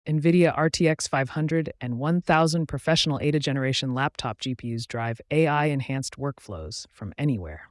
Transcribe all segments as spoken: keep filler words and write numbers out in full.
NVIDIA R T X five hundred and one thousand professional A D A generation laptop G P Us drive A I-enhanced workflows from anywhere.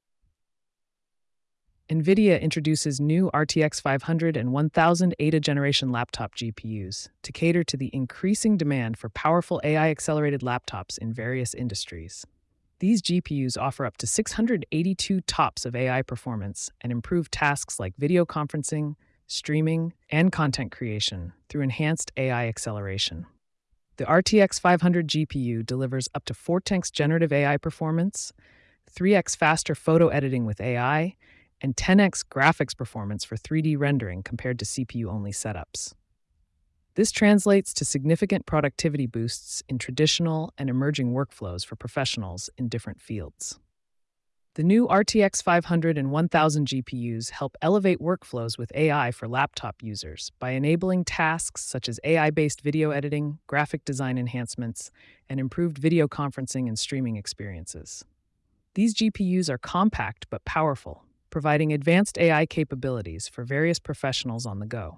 NVIDIA introduces new R T X five hundred and one thousand A D A generation laptop G P Us to cater to the increasing demand for powerful A I-accelerated laptops in various industries. These G P Us offer up to six hundred eighty-two tops of A I performance and improve tasks like video conferencing, streaming, and content creation through enhanced A I acceleration. The R T X five hundred G P U delivers up to four times generative A I performance, three x faster photo editing with A I, and ten x graphics performance for three D rendering compared to C P U-only setups. This translates to significant productivity boosts in traditional and emerging workflows for professionals in different fields. The new R T X five hundred and one thousand G P Us help elevate workflows with A I for laptop users by enabling tasks such as A I-based video editing, graphic design enhancements, and improved video conferencing and streaming experiences. These G P Us are compact but powerful, providing advanced A I capabilities for various professionals on the go.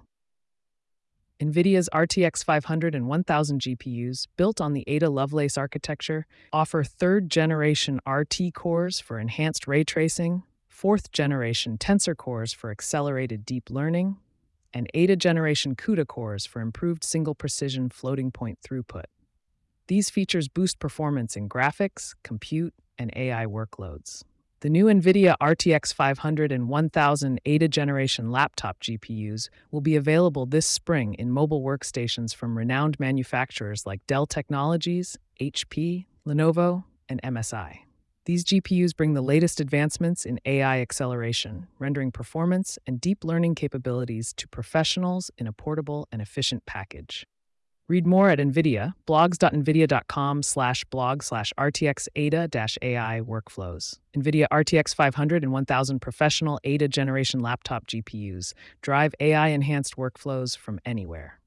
NVIDIA's R T X five hundred and one thousand G P Us, built on the Ada Lovelace architecture, offer third-generation R T cores for enhanced ray tracing, fourth-generation Tensor cores for accelerated deep learning, and Ada generation CUDA cores for improved single-precision floating-point throughput. These features boost performance in graphics, compute, and A I workloads. The new NVIDIA R T X five hundred and one thousand A D A generation laptop G P Us will be available this spring in mobile workstations from renowned manufacturers like Dell Technologies, H P, Lenovo, and M S I. These G P Us bring the latest advancements in A I acceleration, rendering performance and deep learning capabilities to professionals in a portable and efficient package. Read more at NVIDIA, blogs.nvidia.com slash blog slash RTX Ada dash AI workflows. NVIDIA R T X five hundred and one thousand professional A D A generation laptop G P Us drive A I-enhanced workflows from anywhere.